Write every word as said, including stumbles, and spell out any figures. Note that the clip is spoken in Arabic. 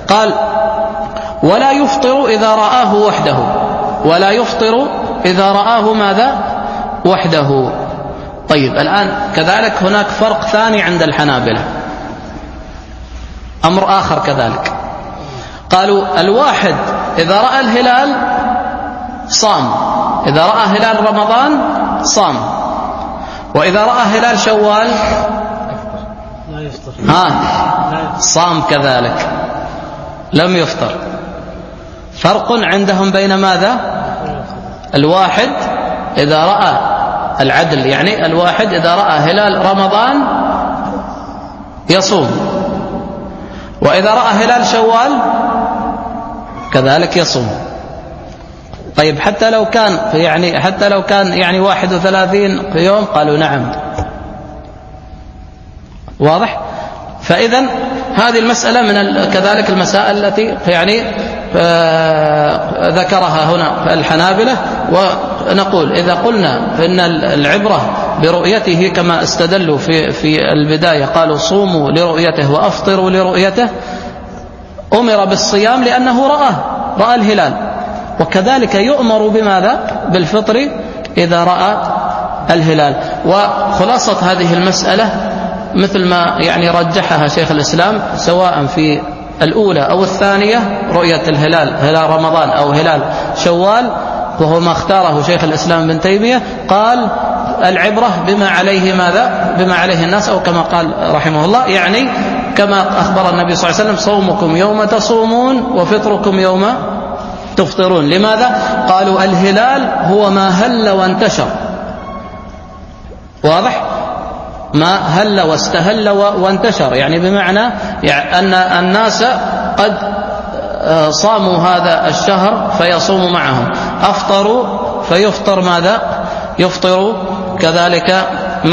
قال ولا يفطر إذا رآه وحده، ولا يفطر إذا رآه ماذا؟ وحده. طيب الآن كذلك هناك فرق ثاني عند الحنابلة، أمر آخر كذلك، قالوا الواحد إذا رأى الهلال صام، إذا رأى هلال رمضان صام، وإذا رأى هلال شوال لا يفطر ها صام كذلك لم يفطر. فرق عندهم بين ماذا؟ الواحد إذا رأى العدل، يعني الواحد إذا رأى هلال رمضان يصوم، وإذا رأى هلال شوال كذلك يصوم. طيب حتى لو كان يعني حتى لو كان يعني واحد وثلاثين في يوم، قالوا نعم. واضح؟ فإذا هذه المسألة من كذلك المسائل التي يعني ذكرها هنا الحنابلة. ونقول إذا قلنا إن العبرة برؤيته كما استدلوا في في البداية، قالوا صوموا لرؤيته وأفطروا لرؤيته، أمر بالصيام لأنه رأى رأى الهلال، وكذلك يؤمر بماذا؟ بالفطر إذا رأى الهلال. وخلاصة هذه المسألة مثل ما يعني رجحها شيخ الإسلام، سواء في الأولى أو الثانية، رؤية الهلال هلال رمضان أو هلال شوال، وهو ما اختاره شيخ الإسلام بن تيمية، قال العبرة بما عليه ماذا؟ بما عليه الناس، أو كما قال رحمه الله، يعني كما أخبر النبي صلى الله عليه وسلم صومكم يوم تصومون وفطركم يوم تفطرون. لماذا؟ قالوا الهلال هو ما هل وانتشر. واضح؟ ما هل واستهل وانتشر، يعني بمعنى يعني أن الناس قد صاموا هذا الشهر فيصوم معهم، أفطروا فيفطر ماذا؟ يفطر كذلك